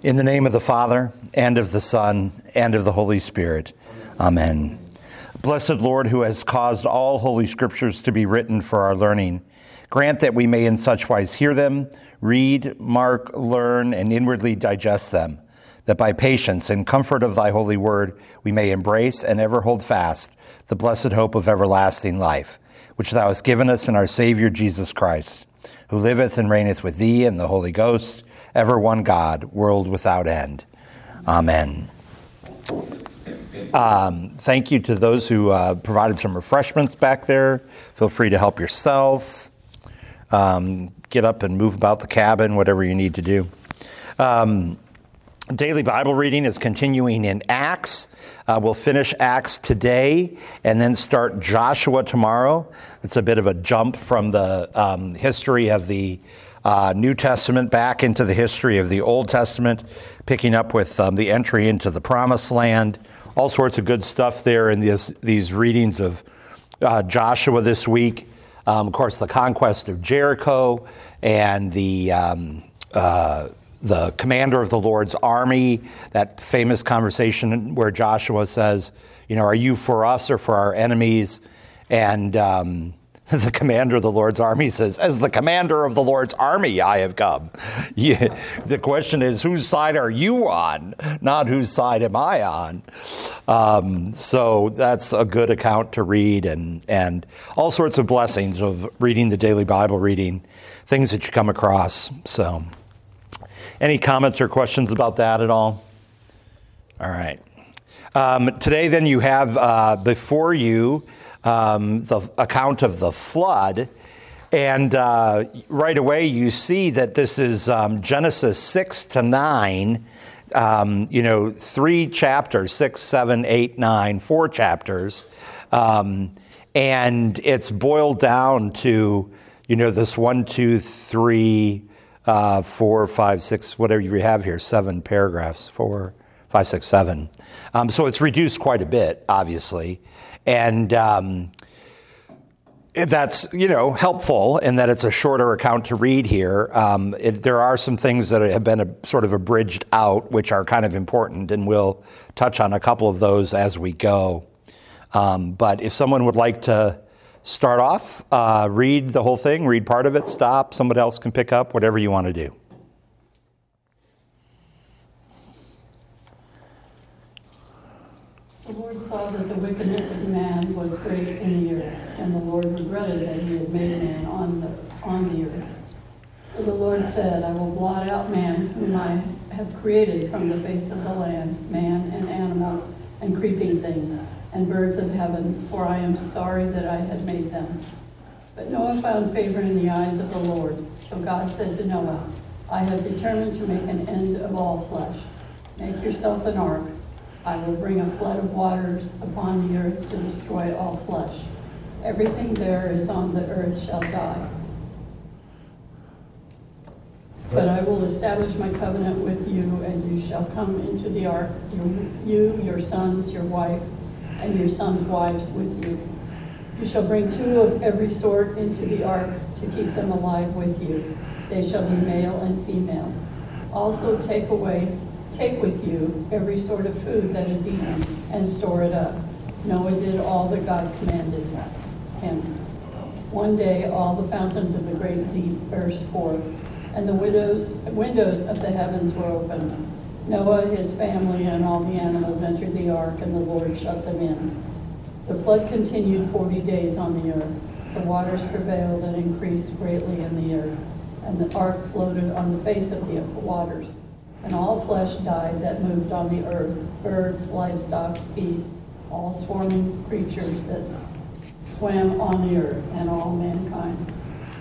In the name of the Father, and of the Son, and of the Holy Spirit. Amen. Blessed Lord, who has caused all holy scriptures to be written for our learning, grant that we may in such wise hear them, read, mark, learn, and inwardly digest them, that by patience and comfort of thy holy word we may embrace and ever hold fast the blessed hope of everlasting life, which thou hast given us in our Savior Jesus Christ, who liveth and reigneth with thee and the Holy Ghost, ever one God, world without end. Amen. Thank you to those who provided some refreshments back there. Feel free to help yourself. Get up and move about the cabin, whatever you need to do. Daily Bible reading is continuing in Acts. We'll finish Acts today and then start Joshua tomorrow. It's a bit of a jump from the history of the New Testament back into the history of the Old Testament, picking up with the entry into the Promised Land. All sorts of good stuff there in these readings of Joshua this week. Of course, the conquest of Jericho and the commander of the Lord's army, that famous conversation where Joshua says, are you for us or for our enemies? And the commander of the Lord's army says, as the commander of the Lord's army, I have come. Yeah, the question is, whose side are you on? Not whose side am I on? So that's a good account to read, and all sorts of blessings of reading the daily Bible reading, things that you come across. So any comments or questions about that at all? All right. Today, then, you have before you the account of the flood. And right away, you see that this is Genesis 6 to 9, 3 chapters, 6, 7, 8, 9, 4 chapters. And it's boiled down to, this 1, 2, 3, 4, 5, 6, whatever you have here, 7 paragraphs, 4, 5, 6, 7. So it's reduced quite a bit, obviously. And that's, helpful in that it's a shorter account to read here. There are some things that have been sort of abridged out, which are kind of important, and we'll touch on a couple of those as we go. But if someone would like to start off, read the whole thing, read part of it, stop, somebody else can pick up, whatever you want to do. The Lord saw that the wickedness of man was great in the earth, and the Lord regretted that he had made man on the earth. So the Lord said, I will blot out man, whom I have created from the face of the land, man and animals and creeping things, and birds of heaven, for I am sorry that I had made them. But Noah found favor in the eyes of the Lord. So God said to Noah, I have determined to make an end of all flesh. Make yourself an ark. I will bring a flood of waters upon the earth to destroy all flesh. Everything there is on the earth shall die. But I will establish my covenant with you, and you shall come into the ark, you, your sons, your wife, and your sons' wives with you. You shall bring 2 of every sort into the ark to keep them alive with you. They shall be male and female. Also take with you every sort of food that is eaten, and store it up. Noah did all that God commanded him. One day all the fountains of the great deep burst forth, and the windows of the heavens were opened. Noah, his family, and all the animals entered the ark, and the Lord shut them in. The flood continued 40 days on the earth. The waters prevailed and increased greatly in the earth, and the ark floated on the face of the waters. And all flesh died that moved on the earth, birds, livestock, beasts, all swarming creatures that swam on the earth, and all mankind.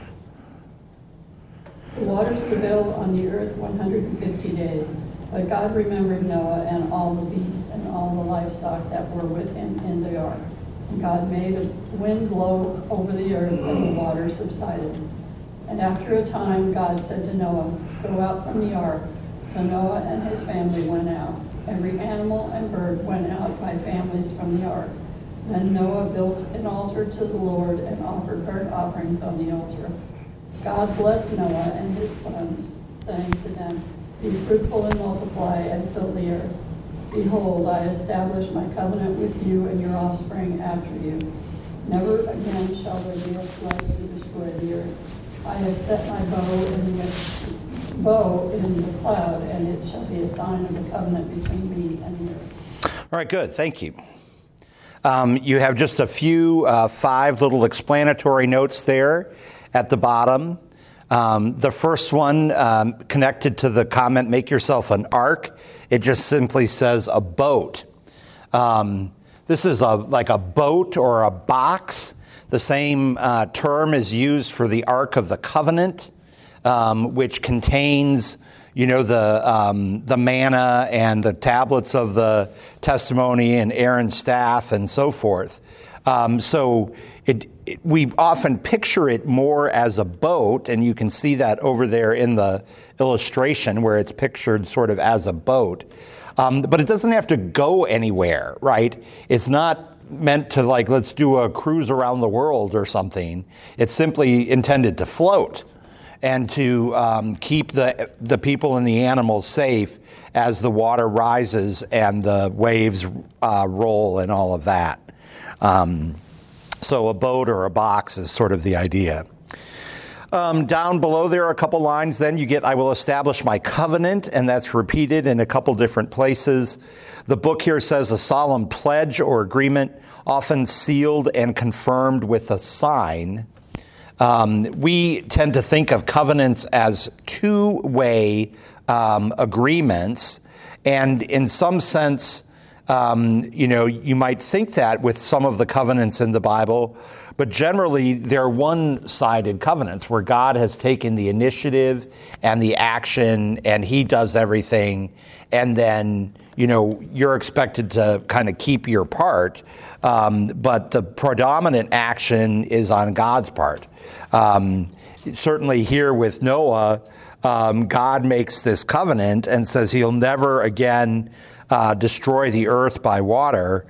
The waters prevailed on the earth 150 days. But God remembered Noah and all the beasts and all the livestock that were with him in the ark. And God made a wind blow over the earth, and the waters subsided. And after a time, God said to Noah, go out from the ark. So Noah and his family went out. Every animal and bird went out by families from the ark. Then Noah built an altar to the Lord and offered burnt offerings on the altar. God blessed Noah and his sons, saying to them, Be fruitful and multiply and fill the earth. Behold, I establish my covenant with you and your offspring after you. Never again shall there be a flood to destroy the earth. I have set my bow in the cloud, and it shall be a sign of the covenant between me and the earth. All right, good. Thank you. You have just a few 5 little explanatory notes there at the bottom. The first one connected to the comment, make yourself an ark. It just simply says a boat. This is like a boat or a box. The same term is used for the Ark of the Covenant, which contains, the manna and the tablets of the testimony and Aaron's staff and so forth. So we often picture it more as a boat, and you can see that over there in the illustration where it's pictured sort of as a boat. But it doesn't have to go anywhere, right? It's not meant to let's do a cruise around the world or something. It's simply intended to float and to keep the people and the animals safe as the water rises and the waves roll and all of that. So a boat or a box is sort of the idea. Down below there are a couple lines. Then you get, I will establish my covenant, and that's repeated in a couple different places. The book here says a solemn pledge or agreement, often sealed and confirmed with a sign. We tend to think of covenants as two-way agreements, and in some sense, you might think that with some of the covenants in the Bible, but generally they're one-sided covenants where God has taken the initiative and the action and he does everything, and then you're expected to kind of keep your part, but the predominant action is on God's part. Certainly here with Noah, God makes this covenant and says he'll never again destroy the earth by water.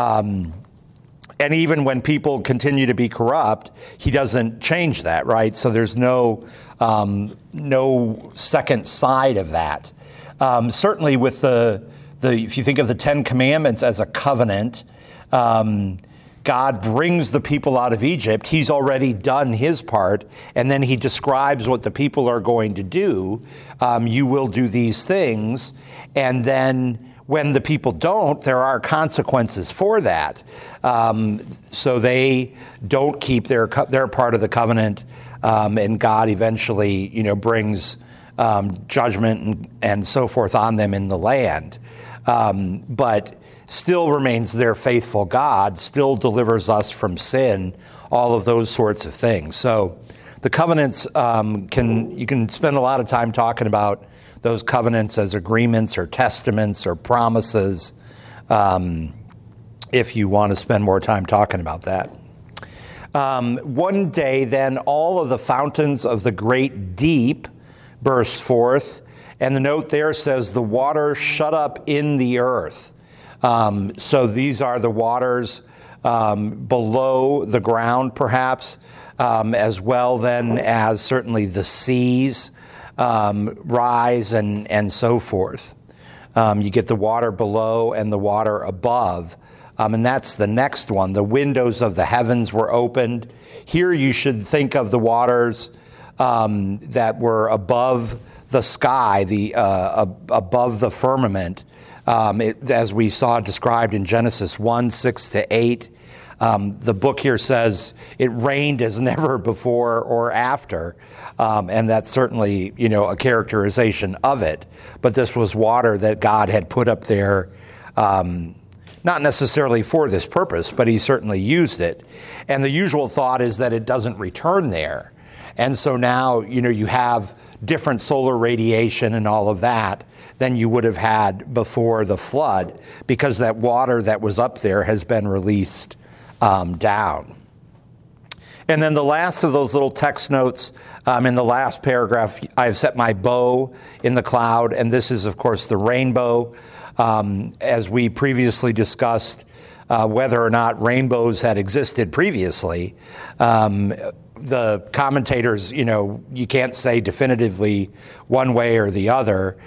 And even when people continue to be corrupt, he doesn't change that, right? So there's no second side of that. Certainly with if you think of the Ten Commandments as a covenant, God brings the people out of Egypt. He's already done his part, and then he describes what the people are going to do. You will do these things, and then when the people don't, there are consequences for that. So they don't keep their part of the covenant, and God eventually, brings judgment and so forth on them in the land. But still remains their faithful God, still delivers us from sin, all of those sorts of things. So the covenants, you can spend a lot of time talking about those covenants as agreements or testaments or promises, if you want to spend more time talking about that. One day, then, all of the fountains of the great deep burst forth, and the note there says the water shut up in the earth. So these are the waters below the ground, perhaps, as well then as certainly the seas rise and so forth. You get the water below and the water above. And that's the next one. The windows of the heavens were opened. Here you should think of the waters that were above the sky, above the firmament, as we saw described in Genesis 1, 6-8. The book here says it rained as never before or after, and that's certainly, a characterization of it. But this was water that God had put up there, not necessarily for this purpose, but he certainly used it. And the usual thought is that it doesn't return there. And so now, you have different solar radiation and all of that than you would have had before the flood, because that water that was up there has been released down. And then the last of those little text notes in the last paragraph, I have set my bow in the cloud, and this is, of course, the rainbow. As we previously discussed, whether or not rainbows had existed previously, the commentators, you can't say definitively one way or the other.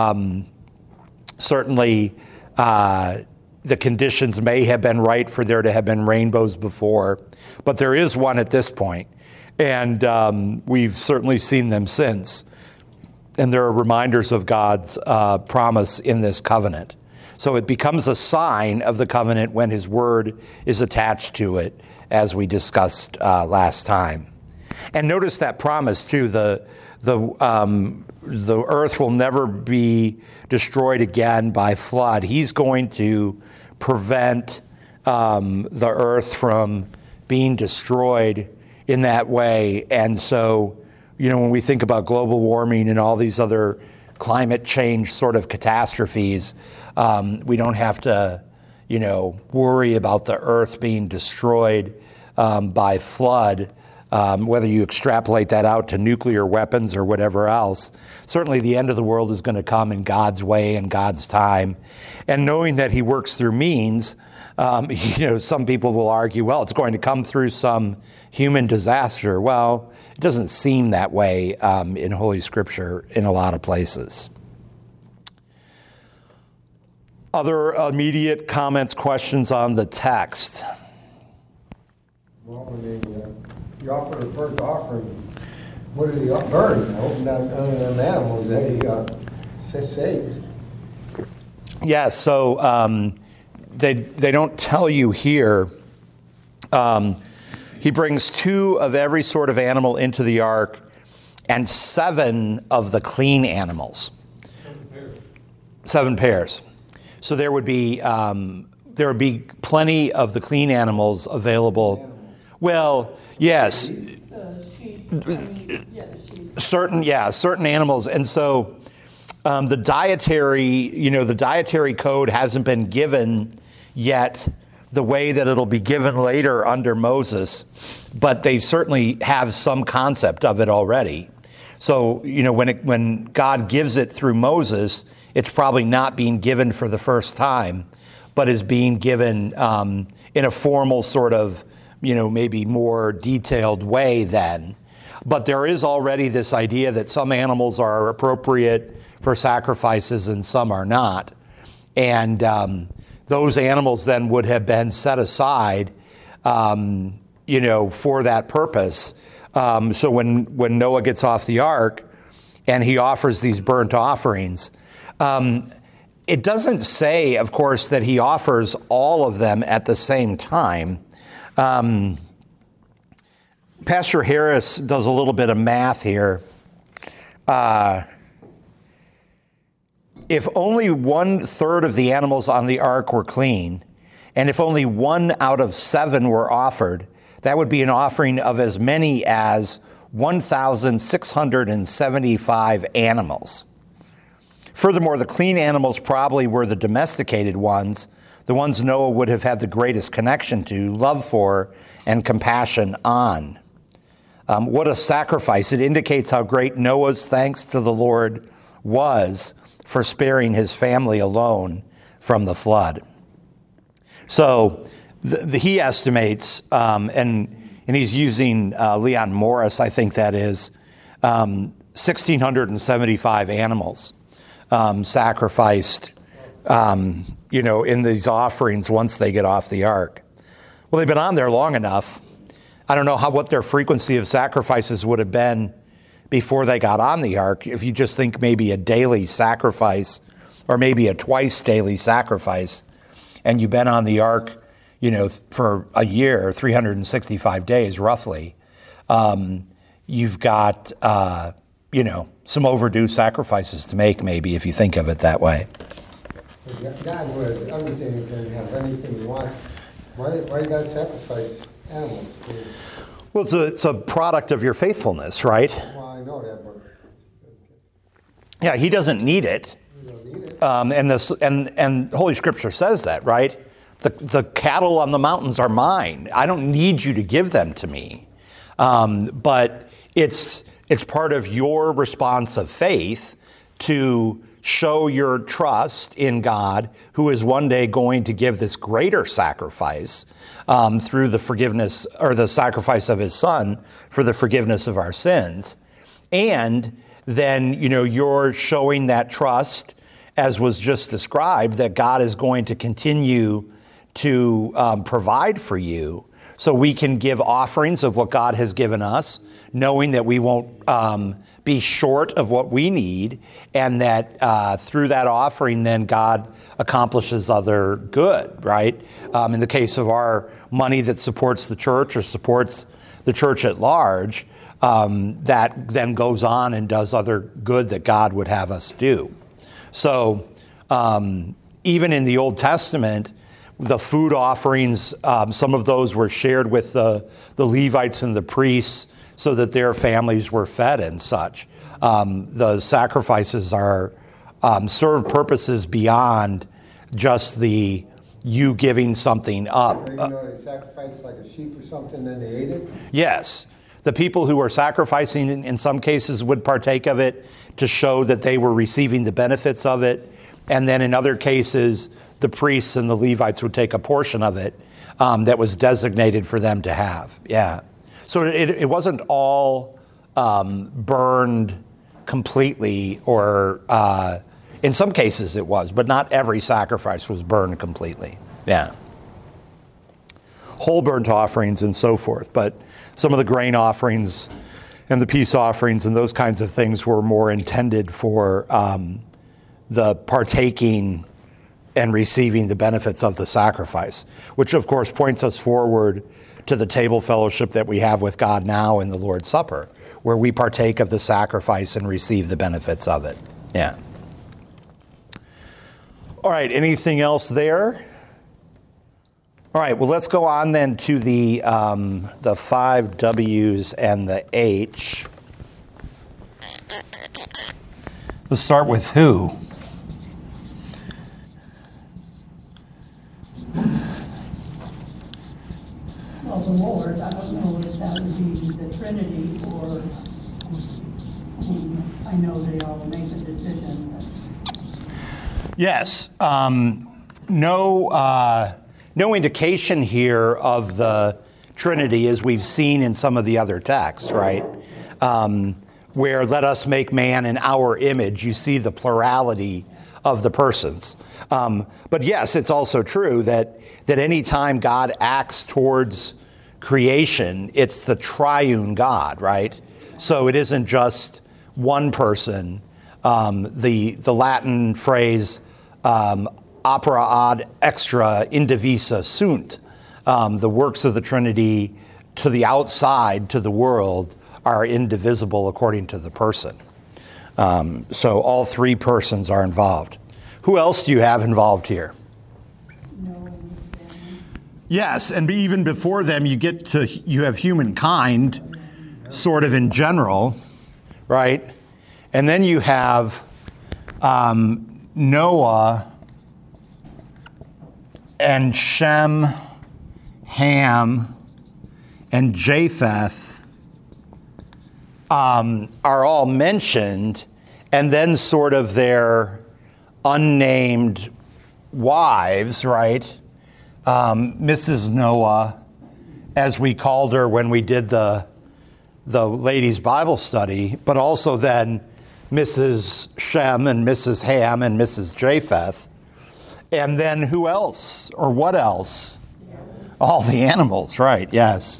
Certainly, the conditions may have been right for there to have been rainbows before, but there is one at this point, and we've certainly seen them since. And there are reminders of God's promise in this covenant. So it becomes a sign of the covenant when his word is attached to it, as we discussed last time. And notice that promise too, the earth will never be destroyed again by flood. He's going to prevent the earth from being destroyed in that way. And so, when we think about global warming and all these other climate change sort of catastrophes, we don't have to, worry about the earth being destroyed by flood, whether you extrapolate that out to nuclear weapons or whatever else. Certainly the end of the world is going to come in God's way and God's time. And knowing that he works through means, some people will argue, well, it's going to come through some human disaster. Well, it doesn't seem that way in Holy Scripture in a lot of places. Other immediate comments, questions on the text? Well, when you offer a burnt offering, what do they burn? I hope not none of them animals they saved. Yeah, so they don't tell you here. He brings 2 of every sort of animal into the ark and 7 of the clean animals. 7 pairs. So there would be plenty of the clean animals available. Well, yes. Certain animals. And so the dietary code hasn't been given yet the way that it'll be given later under Moses, but they certainly have some concept of it already. So, when God gives it through Moses, it's probably not being given for the first time, but is being given in a formal sort of, maybe more detailed way then. But there is already this idea that some animals are appropriate for sacrifices and some are not. And those animals then would have been set aside, for that purpose. So when Noah gets off the ark and he offers these burnt offerings, it doesn't say, of course, that he offers all of them at the same time. Pastor Harris does a little bit of math here. If only 1/3 of the animals on the ark were clean, and if only 1 out of 7 were offered, that would be an offering of as many as 1,675 animals. Furthermore, the clean animals probably were the domesticated ones, the ones Noah would have had the greatest connection to, love for, and compassion on. What a sacrifice. It indicates how great Noah's thanks to the Lord was for sparing his family alone from the flood. So he estimates, and he's using Leon Morris, I think that is, 1,675 animals sacrificed, in these offerings once they get off the ark. Well, they've been on there long enough. I don't know what their frequency of sacrifices would have been before they got on the ark. If you just think maybe a daily sacrifice or maybe a twice daily sacrifice, and you've been on the ark, for a year, 365 days roughly, you've got, some overdue sacrifices to make, maybe, if you think of it that way. God was everything. You can have anything you want. Why God sacrifice animals? Well, it's a product of your faithfulness, right? Well, I know that, but yeah, he doesn't need it. you don't need it. And Holy Scripture says that, right? The cattle on the mountains are mine. I don't need you to give them to me. But it's part of your response of faith to show your trust in God, who is one day going to give this greater sacrifice through the forgiveness or the sacrifice of his son for the forgiveness of our sins. And then, you're showing that trust, as was just described, that God is going to continue to provide for you. So we can give offerings of what God has given us, knowing that we won't be short of what we need, and that through that offering, then God accomplishes other good, right? In the case of our money that supports the church or supports the church at large, that then goes on and does other good that God would have us do. So even in the Old Testament, the food offerings, some of those were shared with the Levites and the priests so that their families were fed and such. The sacrifices are serve purposes beyond just you giving something up. They sacrificed like a sheep or something, then they ate it? Yes. The people who were sacrificing in some cases would partake of it to show that they were receiving the benefits of it. And then in other cases, the priests and the Levites would take a portion of it that was designated for them to have. Yeah. So it wasn't all burned completely, or in some cases it was, but not every sacrifice was burned completely. Yeah. Whole burnt offerings and so forth. But some of the grain offerings and the peace offerings and those kinds of things were more intended for the partaking and receiving the benefits of the sacrifice, which of course points us forward to the table fellowship that we have with God now in the Lord's Supper, where we partake of the sacrifice and receive the benefits of it. Yeah. All right, anything else there? All right, well, let's go on then to the 5 W's and the H. Let's start with who. Well, the Lord, I don't know if that would be the Trinity or, I know they all make a decision. Yes. No indication here of the Trinity, as we've seen in some of the other texts, right? Where let us make man in our image, you see the plurality of the persons. But yes, it's also true that any time God acts towards creation, it's the triune God, right? So it isn't just one person. The Latin phrase, opera ad extra indivisa sunt, the works of the Trinity to the outside, to the world, are indivisible according to the person. So all three persons are involved. Who else do you have involved here? Yes, and even before them, you have humankind, sort of in general, right? And then you have Noah and Shem, Ham, and Japheth are all mentioned, and then sort of their unnamed wives, right? Mrs. Noah, as we called her when we did the ladies' Bible study, but also then Mrs. Shem and Mrs. Ham and Mrs. Japheth. And then who else or what else? All the animals, right, yes.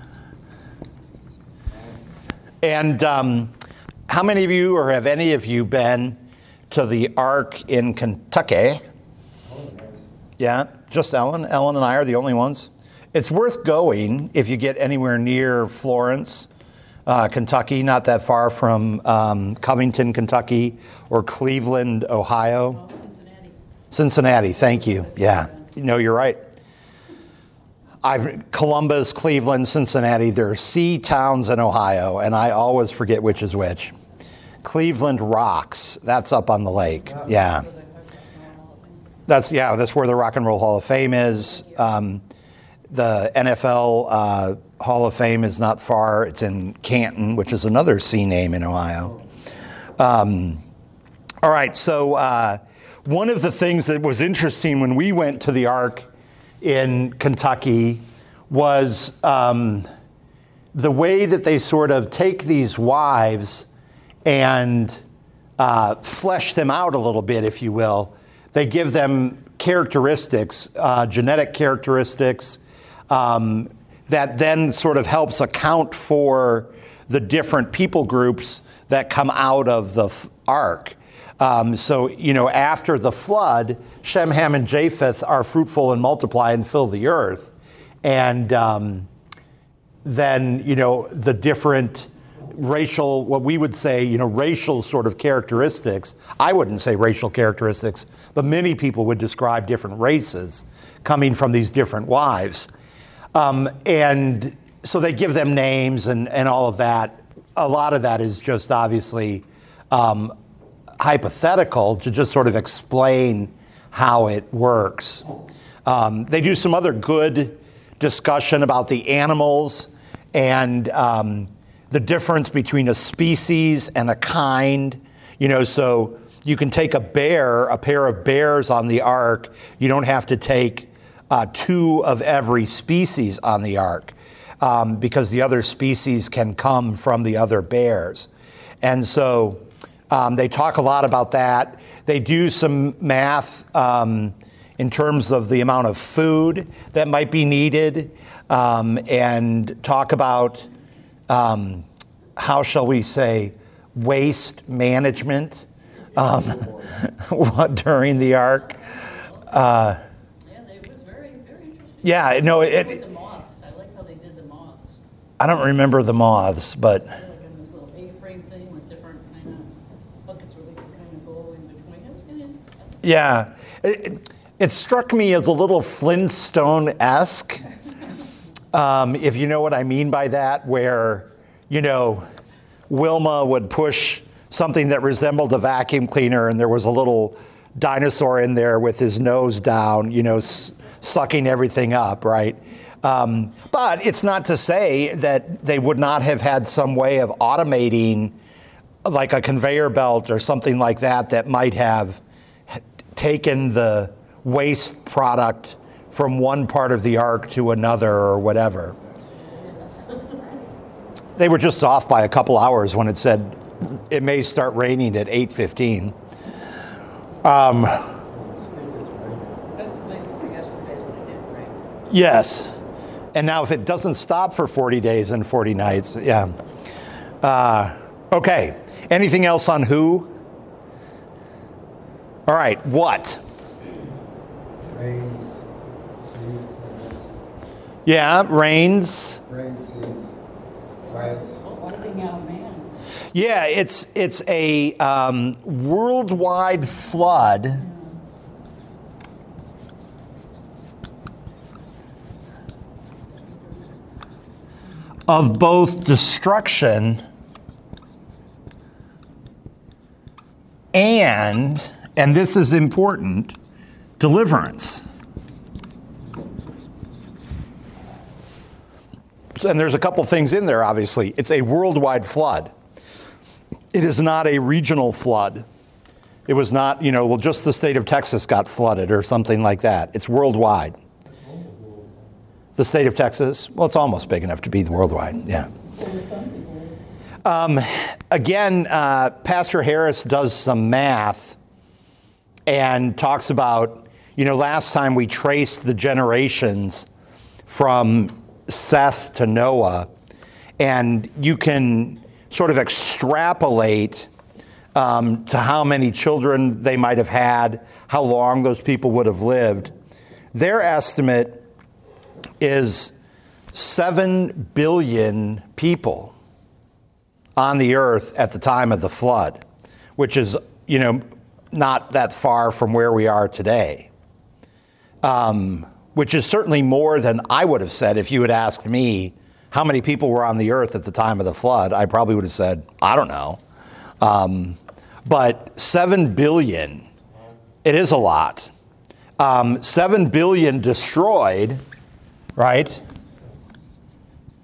And how many of you, or have any of you been to the Ark in Kentucky? Yeah, just Ellen. Ellen and I are the only ones. It's worth going if you get anywhere near Florence, Kentucky, not that far from Covington, Kentucky, or Cleveland, Ohio. Cincinnati, thank you. Yeah, you're right. Columbus, Cleveland, Cincinnati, there are C towns in Ohio, and I always forget which is which. Cleveland rocks. That's up on the lake. Yeah. That's where the Rock and Roll Hall of Fame is. The NFL Hall of Fame is not far. It's in Canton, which is another C name in Ohio. All right, so one of the things that was interesting when we went to the Ark in Kentucky was the way that they sort of take these wives and flesh them out a little bit, if you will. They give them characteristics, genetic characteristics, that then sort of helps account for the different people groups that come out of the ark. So, after the flood, Shem, Ham, and Japheth are fruitful and multiply and fill the earth. And then, the different racial, what we would say, racial sort of characteristics. I wouldn't say racial characteristics, but many people would describe different races coming from these different wives. And so they give them names and all of that. A lot of that is just obviously hypothetical to just sort of explain how it works. They do some other good discussion about the animals and the difference between a species and a kind. So you can take a pair of bears on the ark. You don't have to take two of every species on the ark because the other species can come from the other bears. And so they talk a lot about that. They do some math in terms of the amount of food that might be needed and talk about, how shall we say, waste management during the ark. It was very, very interesting. Yeah, no, The moths. I like how they did the moths. I don't remember the moths, but Like in this little A-frame thing with different kind of buckets where they could kind of go in between. It was good. yeah, it struck me as a little Flintstone-esque, if you know what I mean by that, where, Wilma would push something that resembled a vacuum cleaner, and there was a little dinosaur in there with his nose down, sucking everything up, right? But it's not to say that they would not have had some way of automating, like a conveyor belt or something like that might have taken the waste product from one part of the ark to another or whatever. They were just off by a couple hours when it said it may start raining at 8:15. That's the big thing yesterday is when it didn't rain. Yes. And now if it doesn't stop for 40 days and 40 nights, yeah. Okay. Anything else on who? All right. What? Rains, seeds, Yeah. Rains. rain, seeds, plants. Wiping out man. Yeah. It's a worldwide flood. Of both destruction and this is important, deliverance. And there's a couple things in there, obviously. It's a worldwide flood. It is not a regional flood. It was not, just the state of Texas got flooded or something like that. It's worldwide. The state of Texas, well, it's almost big enough to be worldwide, yeah. Again, Pastor Harris does some math and talks about, last time we traced the generations from Seth to Noah, and you can sort of extrapolate to how many children they might have had, how long those people would have lived. Their estimate is 7 billion people on the earth at the time of the flood, which is, not that far from where we are today, which is certainly more than I would have said if you had asked me how many people were on the earth at the time of the flood. I probably would have said, I don't know. But 7 billion, it is a lot. 7 billion destroyed, right?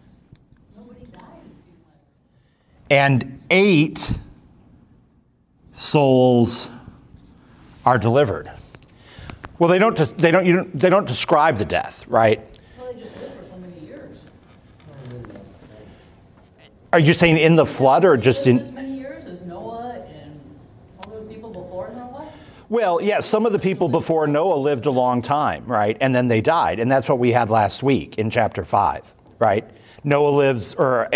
Nobody died. And 8 souls are delivered. Well, they don't describe the death, right? Well, they just live for so many years. Are you saying in the flood or just They lived in? as many years as Noah and all those people before Noah? Well, yeah, some of the people before Noah lived a long time, right? And then they died. And that's what we had last week in chapter 5, right? Noah lives, or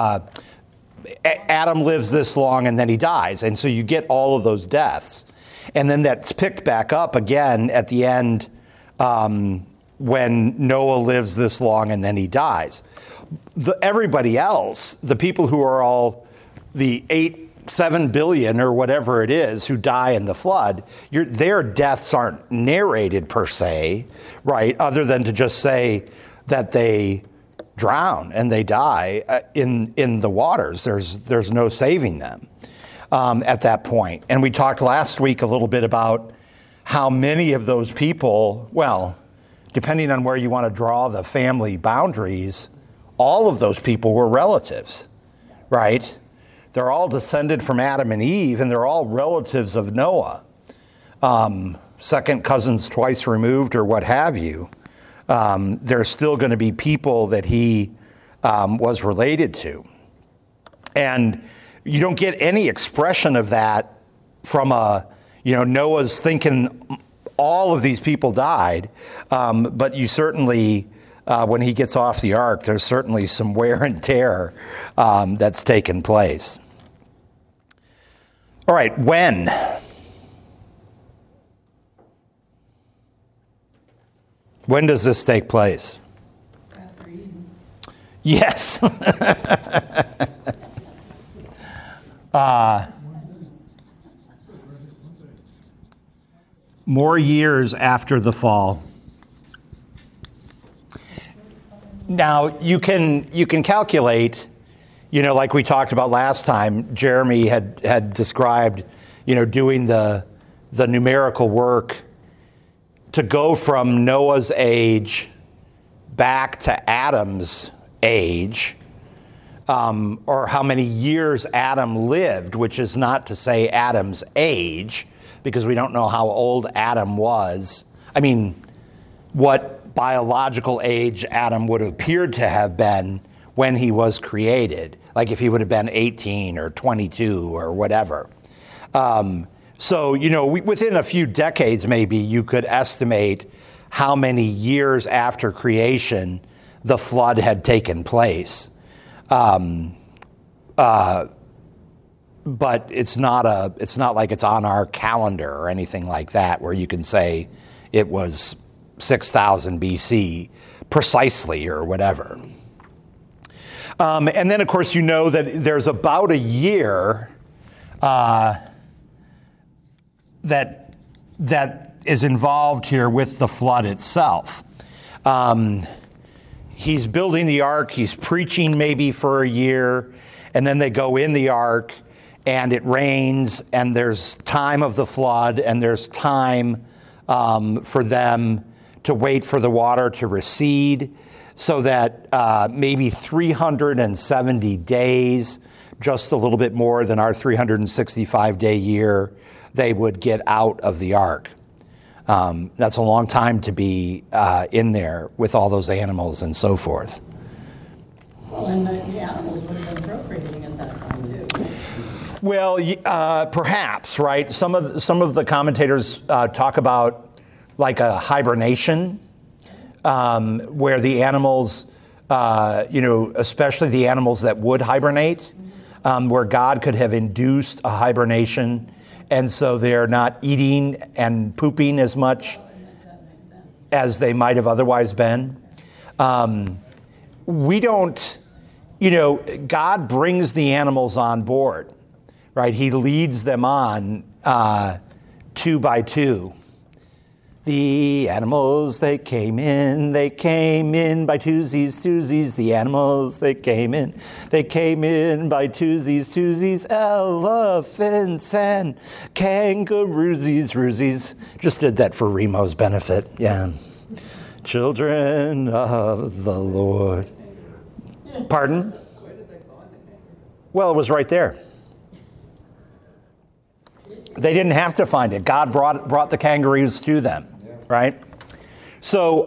Adam lives this long and then he dies. And so you get all of those deaths. And then that's picked back up again at the end when Noah lives this long and then he dies. Everybody else, the people who are all the 7 billion or whatever it is who die in the flood, their deaths aren't narrated per se, right? Other than to just say that they drown and they die in the waters. There's no saving them at that point. And we talked last week a little bit about how many of those people, well, depending on where you want to draw the family boundaries, all of those people were relatives, right? They're all descended from Adam and Eve, and they're all relatives of Noah. Second cousins twice removed or what have you. There's still going to be people that he was related to. And you don't get any expression of that from Noah's thinking all of these people died. But you certainly, when he gets off the ark, there's certainly some wear and tear that's taken place. All right, when? When does this take place? After Eden. Yes. More years after the fall. Now, you can calculate, like we talked about last time, Jeremy had described, doing the numerical work to go from Noah's age back to Adam's age, or how many years Adam lived, which is not to say Adam's age, because we don't know how old Adam was. I mean, what biological age Adam would have appeared to have been when he was created, like if he would have been 18 or 22 or whatever. So, within a few decades, maybe you could estimate how many years after creation the flood had taken place. But it's not like it's on our calendar or anything like that, where you can say it was 6,000 BC precisely or whatever. And then, of course, that there's about a year that is involved here with the flood itself. He's building the ark, he's preaching maybe for a year, and then they go in the ark, and it rains, and there's time of the flood, and there's time for them to wait for the water to recede, so that maybe 370 days, just a little bit more than our 365-day year, they would get out of the ark. That's a long time to be in there with all those animals and so forth. Well, and the animals would have been procreating at that time, too. Well, perhaps, right? Some of the commentators talk about like a hibernation, where the animals, especially the animals that would hibernate, where God could have induced a hibernation, and so they're not eating and pooping as much as they might have otherwise been. We don't, God brings the animals on board, right? He leads them on 2 by 2. The animals, they came in by twosies. The animals, they came in by twosies. Elephants and kangaroosies. Just did that for Remo's benefit, yeah. Children of the Lord. Pardon? Well, it was right there. Yeah, They didn't have to find it. God brought the kangaroos to them, right? So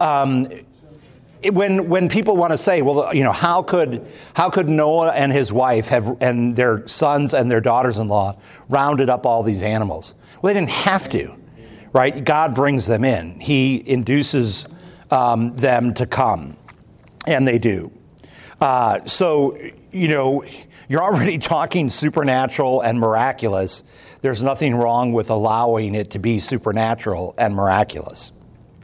when people want to say, well, how could Noah and his wife and their sons and their daughters-in-law rounded up all these animals? Well, they didn't have to, right? God brings them in. He induces them to come, and they do. So you're already talking supernatural and miraculous. There's nothing wrong with allowing it to be supernatural and miraculous.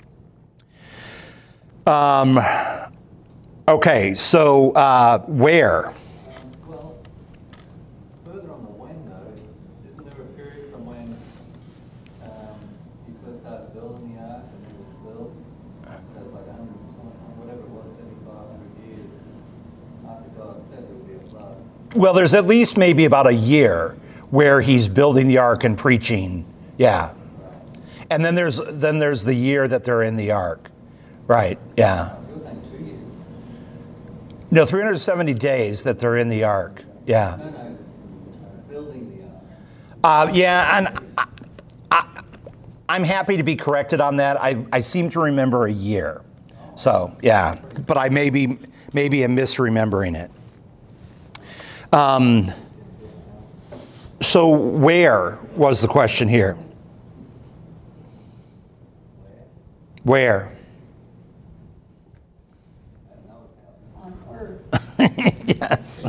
Okay, so where? Well, further on the when though, isn't there a period from when you first started building the ark and it was built? So it's like 120, whatever it was, 7,500 years after God said there would be a flood. Well, there's at least maybe about a year where he's building the ark and preaching. Yeah. And then there's the year that they're in the ark. Right, yeah. You're saying 2 years? No, 370 days that they're in the ark. Yeah. No, building the ark. Yeah, and I'm happy to be corrected on that. I seem to remember a year. So, yeah, but I maybe am misremembering it. So where was the question here? Where? On earth. Yes.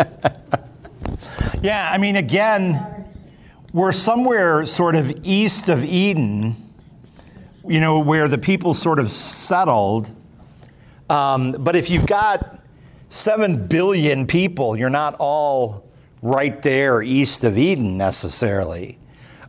Yeah, I mean, again, we're somewhere sort of east of Eden, where the people sort of settled. But if you've got 7 billion people, you're not all right there east of Eden necessarily.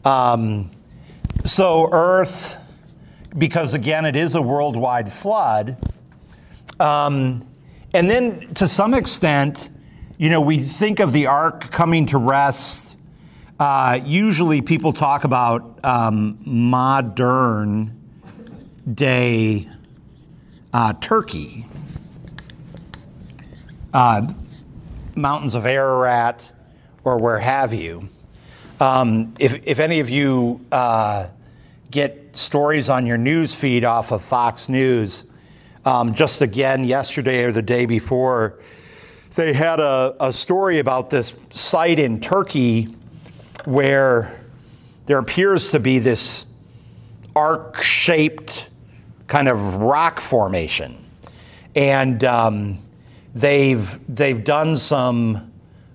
So Earth, because again, it is a worldwide flood. And then to some extent, we think of the ark coming to rest. Usually people talk about modern day Turkey. Mountains of Ararat or where have you. If any of you get stories on your news feed off of Fox News, just again yesterday or the day before, they had a story about this site in Turkey where there appears to be this arc-shaped kind of rock formation. And they've done some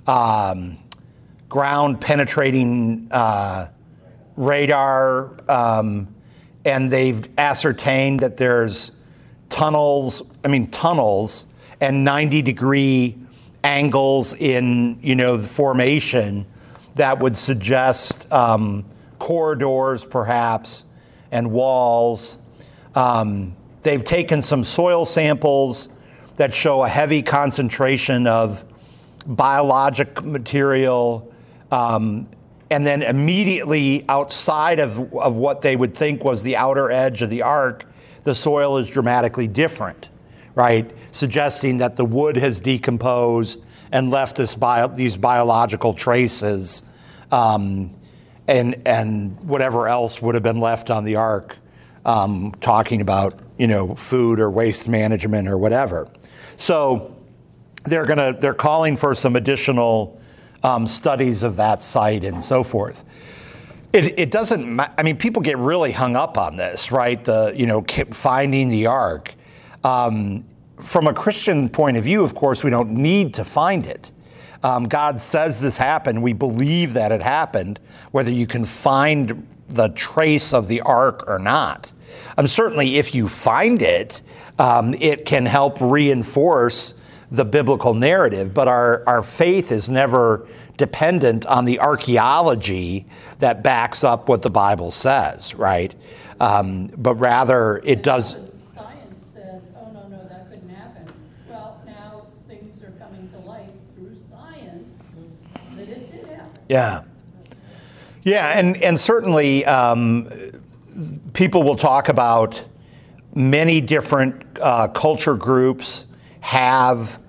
ground-penetrating radar, and they've ascertained that there's tunnels and 90-degree angles in, the formation that would suggest corridors, perhaps, and walls. They've taken some soil samples that show a heavy concentration of biologic material, and then immediately outside of what they would think was the outer edge of the ark, the soil is dramatically different, right? Suggesting that the wood has decomposed and left these biological traces, and whatever else would have been left on the ark, talking about food or waste management or whatever. So they're calling for some additional studies of that site and so forth. It doesn't. People get really hung up on this, right? Finding the ark. From a Christian point of view, of course, we don't need to find it. God says this happened. We believe that it happened, whether you can find the trace of the ark or not. Certainly, if you find it, it can help reinforce the biblical narrative. But our faith is never dependent on the archaeology that backs up what the Bible says, right? But rather, it does. Science says, oh, no, that couldn't happen. Well, now things are coming to light through science that it did happen. Yeah. Yeah, and certainly people will talk about many different culture groups have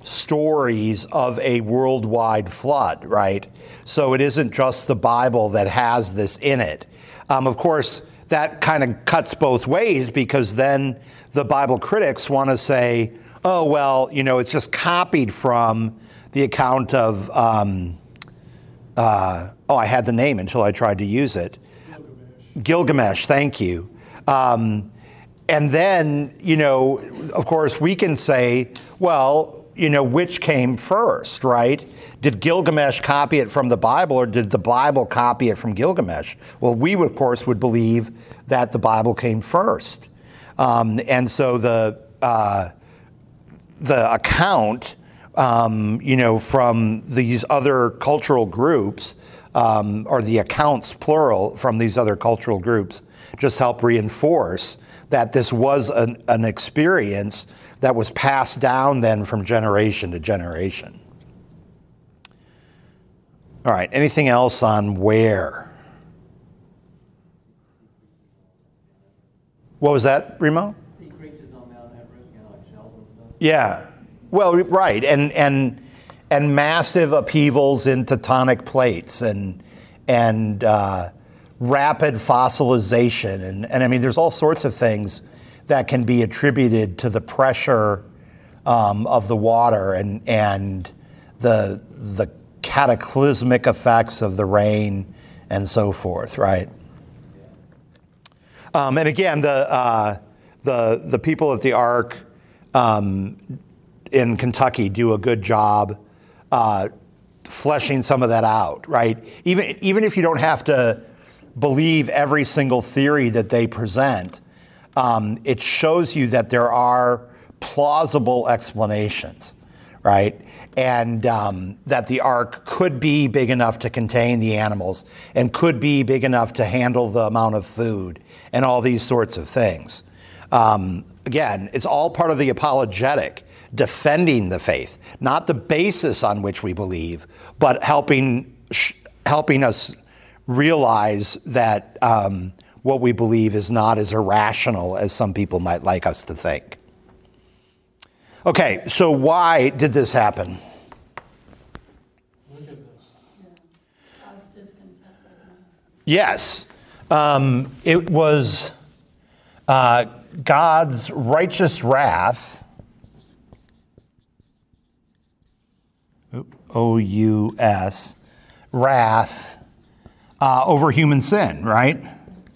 stories of a worldwide flood, right? So it isn't just the Bible that has this in it. Of course, that kind of cuts both ways, because then the Bible critics want to say, oh, well, it's just copied from the account of, I had the name until I tried to use it. Gilgamesh, thank you. And then, of course, we can say, well, which came first, right? Did Gilgamesh copy it from the Bible, or did the Bible copy it from Gilgamesh? Well, we, of course, would believe that the Bible came first. And so the account, from these other cultural groups, or the accounts, plural, from these other cultural groups, just help reinforce that this was an experience that was passed down then from generation to generation. All right, anything else on where? What was that, Remo? Sea creatures on Mount Everest, like shells and stuff. Yeah, well, right, and massive upheavals in tectonic plates, and rapid fossilization, and I mean, there's all sorts of things that can be attributed to the pressure of the water and the cataclysmic effects of the rain and so forth, right? And again, the people at the Ark in Kentucky do a good job fleshing some of that out, right? Even if you don't have to believe every single theory that they present, it shows you that there are plausible explanations, right? And that the ark could be big enough to contain the animals and could be big enough to handle the amount of food and all these sorts of things. Again, it's all part of the apologetic, defending the faith, not the basis on which we believe, but helping us realize that what we believe is not as irrational as some people might like us to think. Okay, so why did this happen? God's discontent with me. Yes, it was God's righteous wrath, O-U-S, wrath over human sin, right?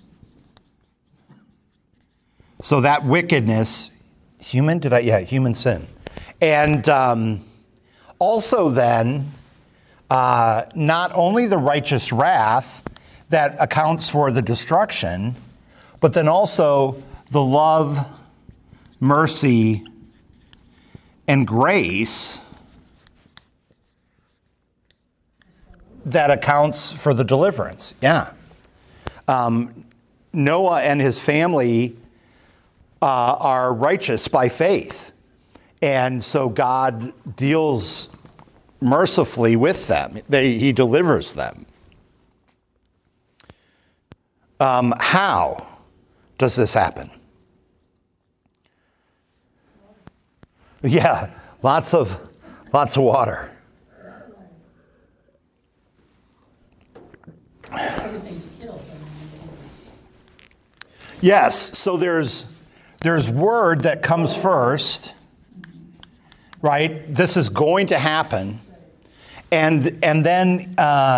So that wickedness, human sin. And also then, not only the righteous wrath that accounts for the destruction, but then also the love, mercy, and grace that accounts for the deliverance. Yeah. Noah and his family are righteous by faith. And so God deals mercifully with them. He delivers them. How does this happen? Yeah, lots of water. Everything's killed. Yes, so there's word that comes first, right? This is going to happen. And then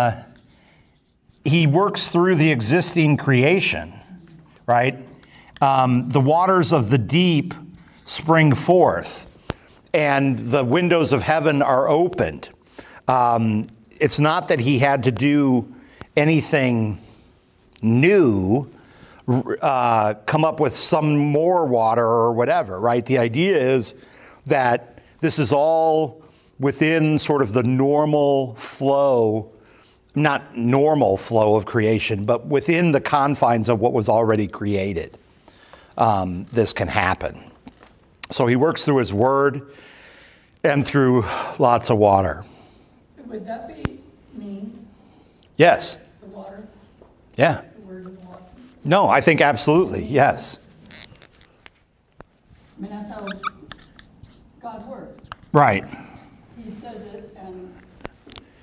he works through the existing creation, right? The waters of the deep spring forth, and the windows of heaven are opened. It's not that he had to do anything new, come up with some more water or whatever, right? The idea is that this is all within sort of the normal flow, not normal flow of creation, but within the confines of what was already created. This can happen. So he works through his word and through lots of water. Would that be means, Yes. the water, Yeah. the word of the water? No, I think absolutely. Yes. I mean, that's how God works. Right.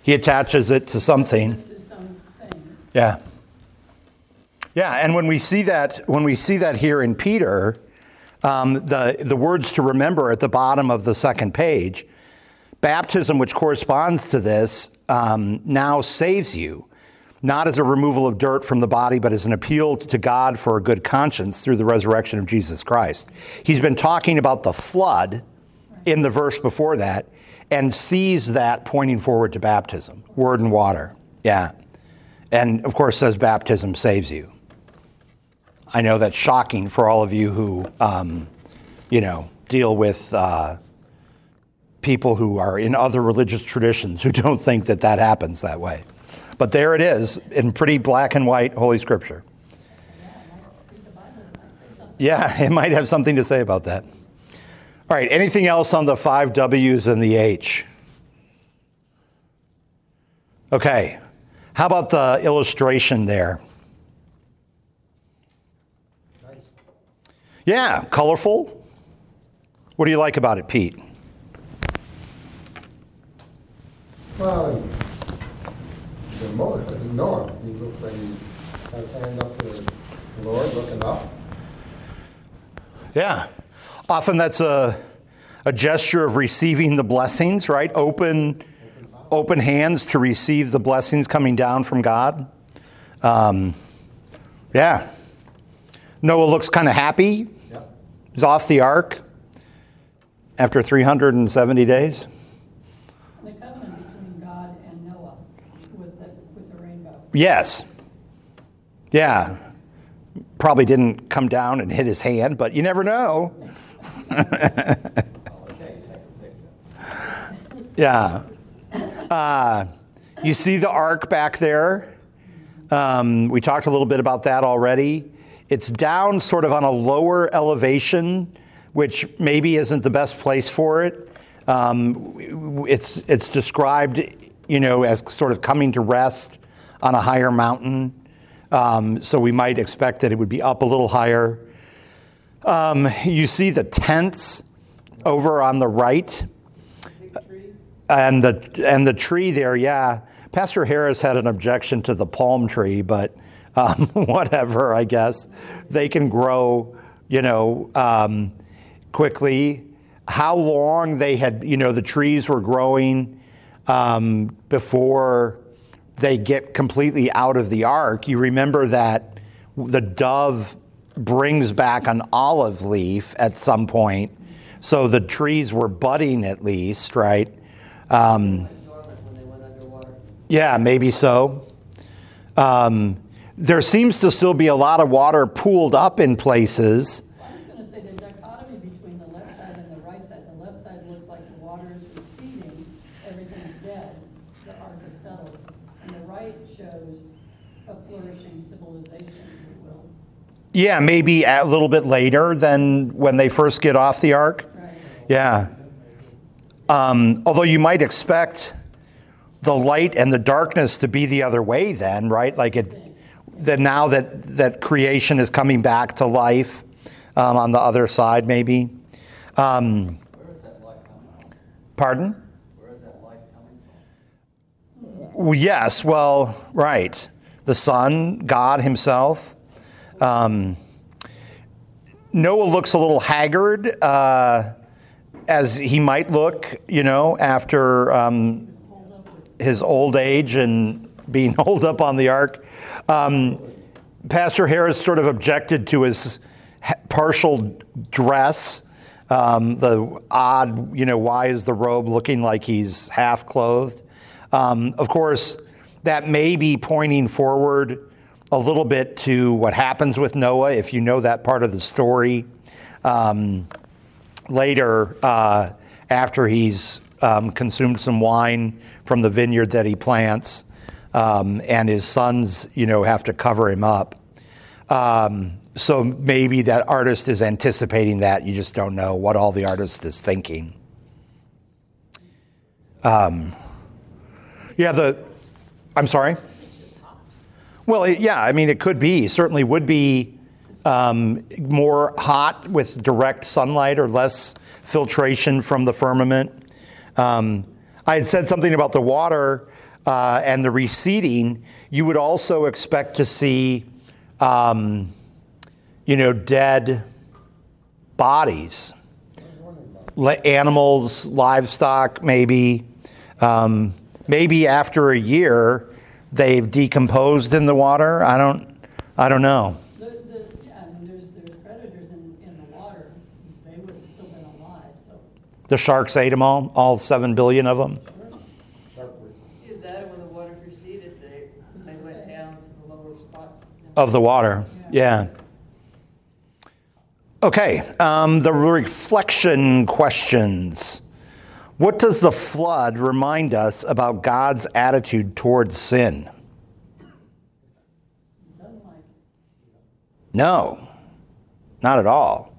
He attaches it to something. To something. Yeah. Yeah, and when we see that here in Peter, the words to remember at the bottom of the second page, baptism, which corresponds to this, now saves you, not as a removal of dirt from the body, but as an appeal to God for a good conscience through the resurrection of Jesus Christ. He's been talking about the flood in the verse before that, and sees that pointing forward to baptism, word and water. Yeah. And of course says baptism saves you. I know that's shocking for all of you who, deal with people who are in other religious traditions who don't think that happens that way. But there it is in pretty black and white Holy Scripture. Yeah, it might have something to say about that. All right, anything else on the 5 W's and the H? Okay, how about the illustration there? Nice. Yeah, colorful. What do you like about it, Pete? Well, Noah, he looks like he has his hand up to the Lord, looking up. Yeah. Often that's a gesture of receiving the blessings, right? Open hands to receive the blessings coming down from God. Yeah. Noah looks kind of happy. Yep. He's off the ark after 370 days. The covenant between God and Noah with the rainbow. Yes. Yeah. Probably didn't come down and hit his hand, but you never know. Yeah. You see the ark back there? We talked a little bit about that already. It's down sort of on a lower elevation, which maybe isn't the best place for it. It's described, as sort of coming to rest on a higher mountain. So we might expect that it would be up a little higher. You see the tents over on the right, and the tree there. Yeah, Pastor Harris had an objection to the palm tree, but whatever. I guess they can grow, quickly. How long they had, the trees were growing before they get completely out of the ark. You remember that the dove brings back an olive leaf at some point. So the trees were budding at least, right? Yeah, maybe so. There seems to still be a lot of water pooled up in places. I was going to say the dichotomy between the left side and the right side. The left side looks like the water is receding, everything's dead, the ark is settled. And the right shows a flourishing civilization, if you will. Yeah, maybe a little bit later than when they first get off the ark. Right. Yeah. Although you might expect the light and the darkness to be the other way then, right? That now that creation is coming back to life on the other side, maybe. Where is that light coming from? Pardon? Where is that light coming from? Well, yes, well, right. The Son, God himself. Noah looks a little haggard, as he might look, after his old age and being holed up on the ark. Pastor Harris sort of objected to his partial dress, the odd, why is the robe looking like he's half clothed? Of course, that may be pointing forward a little bit to what happens with Noah, if you know that part of the story. Later, after he's consumed some wine from the vineyard that he plants, and his sons, have to cover him up. So maybe that artist is anticipating that. You just don't know what all the artist is thinking. I'm sorry? Well, it could be. Certainly would be more hot with direct sunlight or less filtration from the firmament. I had said something about the water. and the receding, you would also expect to see, dead bodies, animals, livestock, maybe. Maybe after a year, they've decomposed in the water. I don't know. There's predators in the water. They would have still been alive. So The sharks ate them all 7 billion of them. Either that or when the water receded, they went down to the lower spots. Of the water, yeah. Okay, the reflection questions. What does the flood remind us about God's attitude towards sin? No, not at all.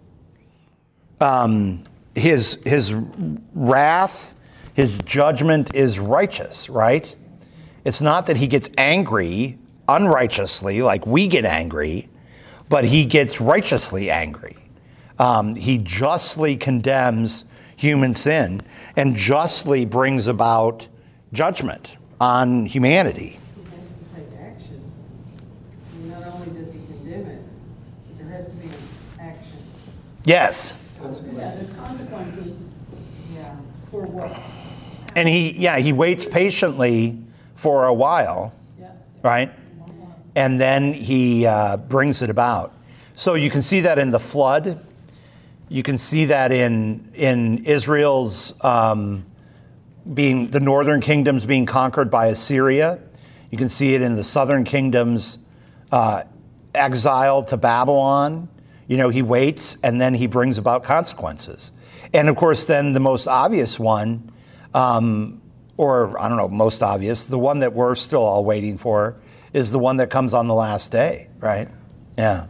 His wrath, his judgment is righteous, right? It's not that he gets angry unrighteously like we get angry, but he gets righteously angry. He justly condemns human sin and justly brings about judgment on humanity. He has to take action. Not only does he condemn it, but there has to be an action. Yes. yeah, there's consequences for what. And he waits patiently for a while, Yeah. right? And then he brings it about. So you can see that in the flood. You can see that in Israel's being the northern kingdoms being conquered by Assyria. You can see it in the southern kingdom's exile to Babylon. He waits and then he brings about consequences. And of course, then the most obvious one, or I don't know, most obvious, the one that we're still all waiting for is the one that comes on the last day, right? Yeah.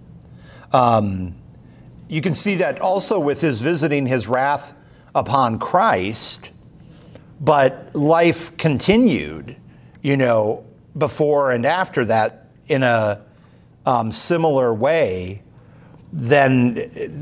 You can see that also with his visiting his wrath upon Christ, but life continued, before and after that in a similar way. Then,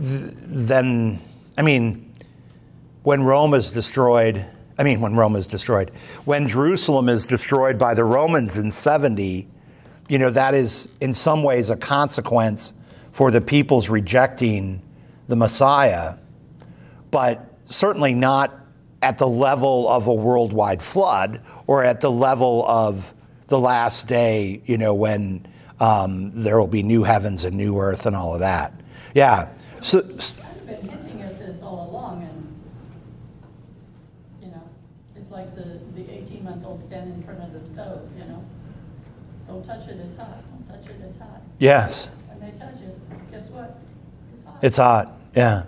when Rome is destroyed, when Jerusalem is destroyed by the Romans in 70, that is in some ways a consequence for the people's rejecting the Messiah, but certainly not at the level of a worldwide flood or at the level of the last day, when there will be new heavens and new earth and all of that. Yeah. So I've been hinting at this all along, and it's like the 18-month-old standing in front of the stove. Don't touch it, it's hot. Don't touch it, it's hot. yes. When they touch it, guess what? It's hot. It's hot, yeah.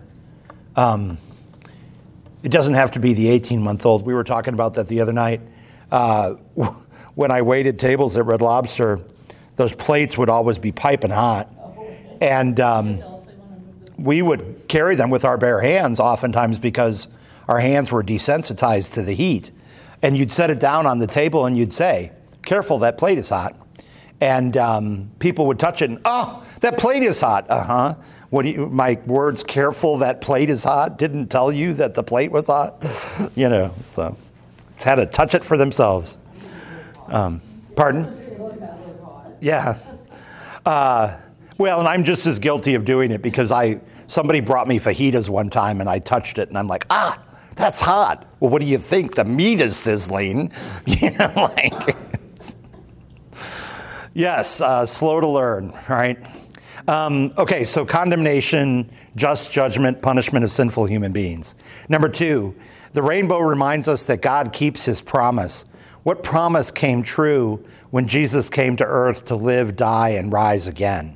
It doesn't have to be the 18-month-old. We were talking about that the other night. When I waited tables at Red Lobster, those plates would always be piping hot. And we would carry them with our bare hands oftentimes because our hands were desensitized to the heat. And you'd set it down on the table and you'd say, "Careful, that plate is hot." And people would touch it and, "Oh, that plate is hot." Uh-huh. My words, "Careful, that plate is hot," didn't tell you that the plate was hot. So it's had to touch it for themselves. Pardon? Yeah. Well, and I'm just as guilty of doing it because somebody brought me fajitas one time and I touched it and I'm like, that's hot. Well, what do you think? The meat is sizzling. Yes, slow to learn, right? Okay, so condemnation, just judgment, punishment of sinful human beings. Number 2, the rainbow reminds us that God keeps his promise. What promise came true when Jesus came to earth to live, die, and rise again?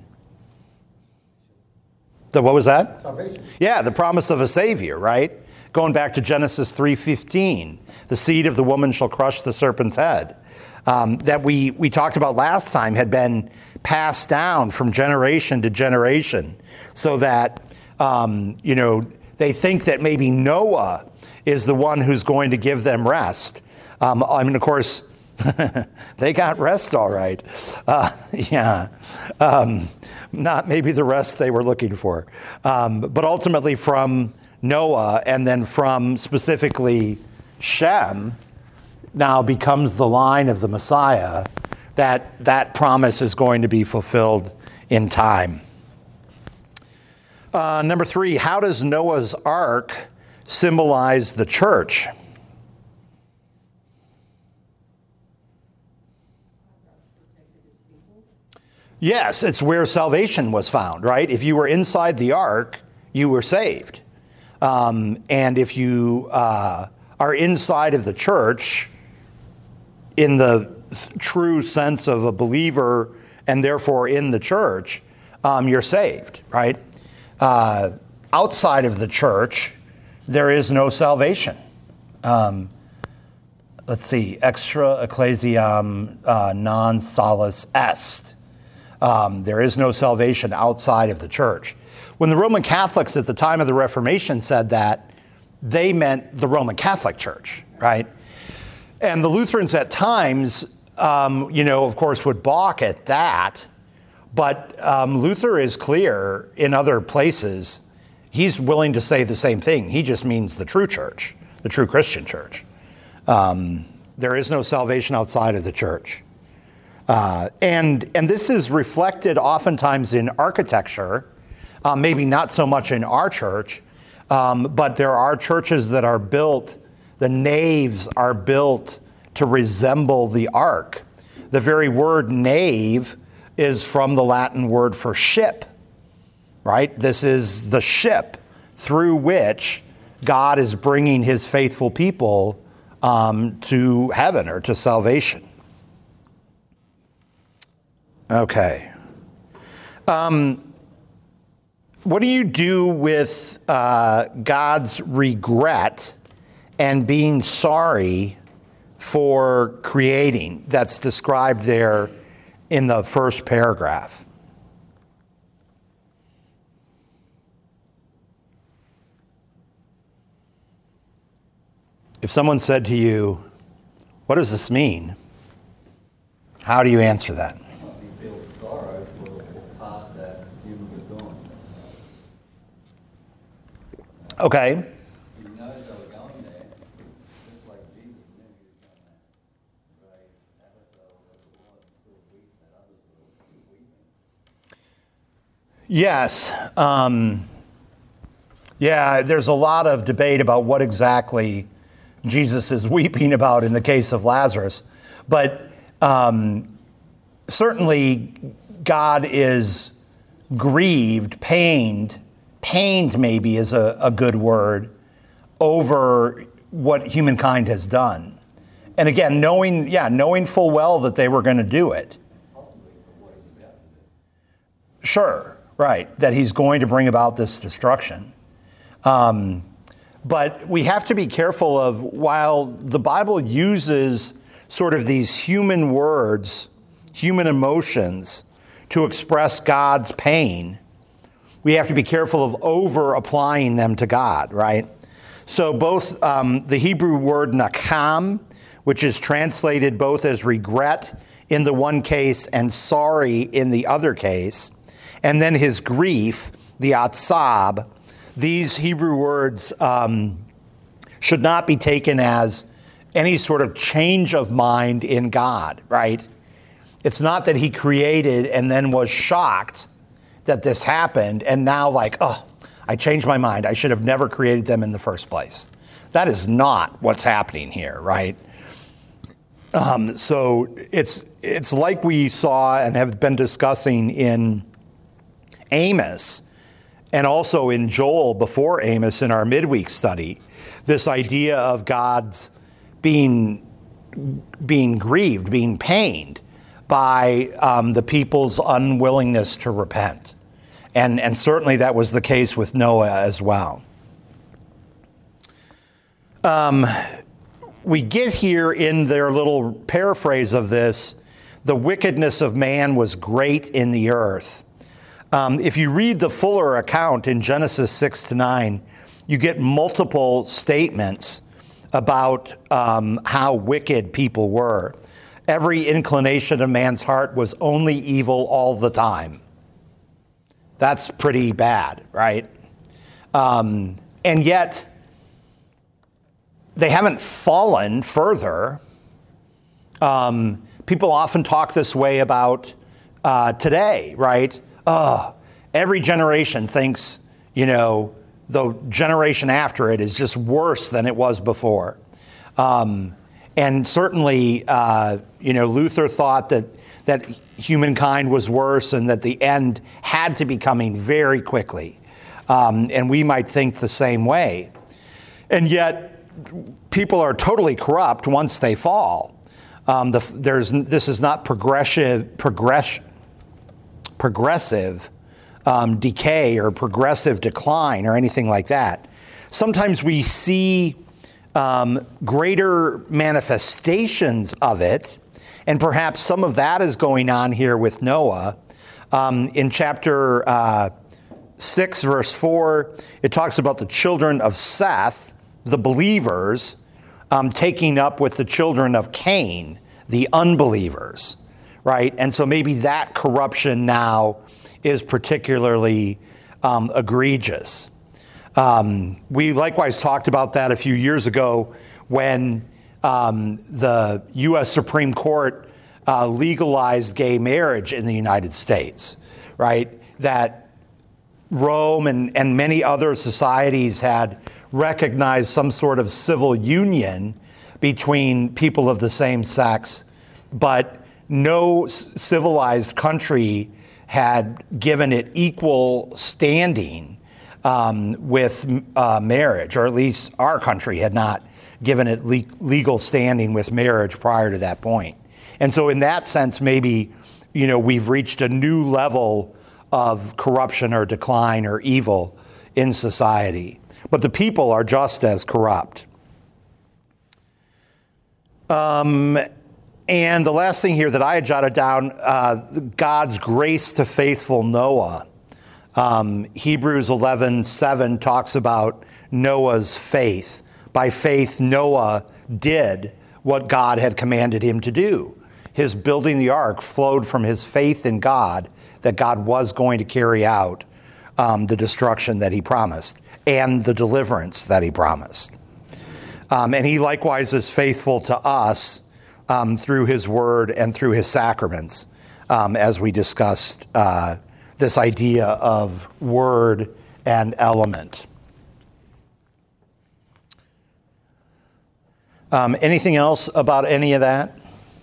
What was that? Salvation. Yeah, the promise of a Savior, right? Going back to Genesis 3:15, the seed of the woman shall crush the serpent's head. That we talked about last time had been passed down from generation to generation so that, they think that maybe Noah is the one who's going to give them rest. Of course, they got rest all right. Yeah. Not maybe the rest they were looking for. But ultimately from Noah and then from specifically Shem, now becomes the line of the Messiah, that promise is going to be fulfilled in time. Number 3, how does Noah's Ark symbolize the church? Yes, it's where salvation was found, right? If you were inside the ark, you were saved. And if you are inside of the church, in the true sense of a believer and therefore in the church, you're saved, right? Outside of the church, there is no salvation. Let's see, extra ecclesiam non salus est. There is no salvation outside of the church. When the Roman Catholics at the time of the Reformation said that, they meant the Roman Catholic Church, right? And the Lutherans at times, of course, would balk at that. But Luther is clear in other places. He's willing to say the same thing. He just means the true church, the true Christian church. There is no salvation outside of the church. And this is reflected oftentimes in architecture, maybe not so much in our church, but there are churches that are built, the naves are built to resemble the ark. The very word nave is from the Latin word for ship, right? This is the ship through which God is bringing his faithful people to heaven or to salvation. Okay. What do you do with God's regret and being sorry for creating? That's described there in the first paragraph. If someone said to you, "What does this mean?" How do you answer that? You feel sorrow for the path that humans are going. Okay. You know they were going there, just like Jesus knew he was going to raise Abigail as the Lord and still weep that others will keep weeping. Yes. There's a lot of debate about what exactly Jesus is weeping about in the case of Lazarus. But certainly God is grieved, pained maybe is a good word, over what humankind has done. And again, knowing full well that they were going to do it. Sure, right, that he's going to bring about this destruction. But we have to be careful of, while the Bible uses sort of these human words, human emotions, to express God's pain, we have to be careful of over-applying them to God, right? So both the Hebrew word nakam, which is translated both as regret in the one case and sorry in the other case, and then his grief, the atzab, these Hebrew words should not be taken as any sort of change of mind in God, right? It's not that he created and then was shocked that this happened and now I changed my mind. I should have never created them in the first place. That is not what's happening here, right? So it's like we saw and have been discussing in Amos and also in Joel before Amos in our midweek study, this idea of God's being grieved, being pained by the people's unwillingness to repent. And certainly that was the case with Noah as well. We get here in their little paraphrase of this, the wickedness of man was great in the earth. If you read the fuller account in Genesis 6-9, you get multiple statements about how wicked people were. Every inclination of man's heart was only evil all the time. That's pretty bad, right? And yet, they haven't fallen further. People often talk this way about today, right? Every generation thinks, the generation after it is just worse than it was before. And certainly, Luther thought that humankind was worse and that the end had to be coming very quickly. And we might think the same way. And yet, people are totally corrupt once they fall. This is not progressive decay or progressive decline or anything like that. Sometimes we see greater manifestations of it, and perhaps some of that is going on here with Noah. In chapter 6, verse 4, it talks about the children of Seth, the believers, taking up with the children of Cain, the unbelievers, right? And so maybe that corruption now is particularly egregious. We likewise talked about that a few years ago when the U.S. Supreme Court legalized gay marriage in the United States, right? That Rome and many other societies had recognized some sort of civil union between people of the same sex, but no civilized country had given it equal standing with marriage, or at least our country had not given it legal standing with marriage prior to that point. And so in that sense, maybe, we've reached a new level of corruption or decline or evil in society. But the people are just as corrupt. And the last thing here that I had jotted down, God's grace to faithful Noah. Hebrews 11:7 talks about Noah's faith. By faith, Noah did what God had commanded him to do. His building the ark flowed from his faith in God, that God was going to carry out the destruction that he promised and the deliverance that he promised. And he likewise is faithful to us through his word and through his sacraments, as we discussed this idea of word and element. Anything else about any of that?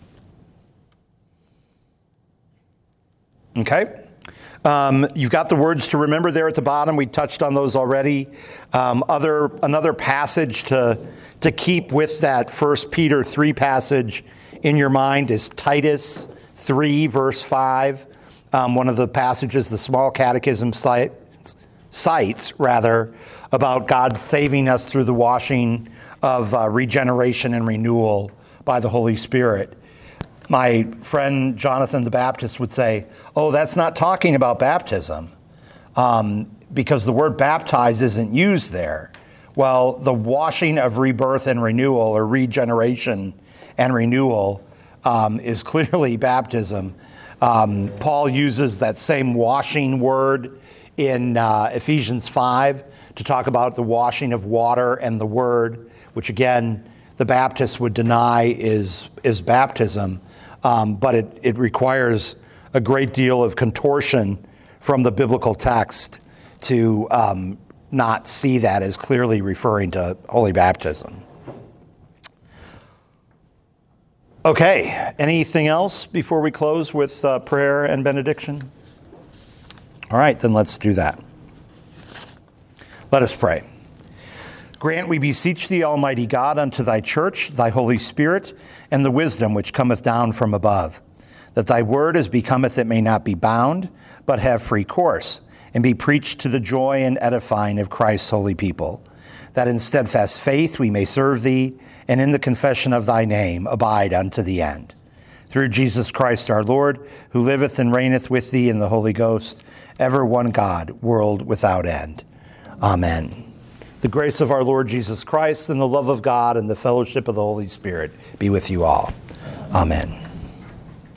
Okay. You've got the words to remember there at the bottom. We touched on those already. Another passage to keep with that 1 Peter 3 passage in your mind is Titus 3, verse 5. One of the passages the Small Catechism cites, about God saving us through the washing of regeneration and renewal by the Holy Spirit. My friend Jonathan the Baptist would say, that's not talking about baptism, because the word baptize isn't used there. Well, the washing of rebirth and renewal, or regeneration and renewal, is clearly baptism. Paul uses that same washing word in Ephesians 5 to talk about the washing of water and the word, which again, the Baptists would deny is baptism. But it requires a great deal of contortion from the biblical text to not see that as clearly referring to holy baptism. Okay, anything else before we close with prayer and benediction? All right, then let's do that. Let us pray. Grant, we beseech thee, Almighty God, unto thy church, thy Holy Spirit, and the wisdom which cometh down from above, that thy word as becometh it may not be bound, but have free course, and be preached to the joy and edifying of Christ's holy people, that in steadfast faith we may serve thee, and in the confession of thy name abide unto the end. Through Jesus Christ our Lord, who liveth and reigneth with thee in the Holy Ghost, ever one God, world without end. Amen. The grace of our Lord Jesus Christ and the love of God and the fellowship of the Holy Spirit be with you all. Amen.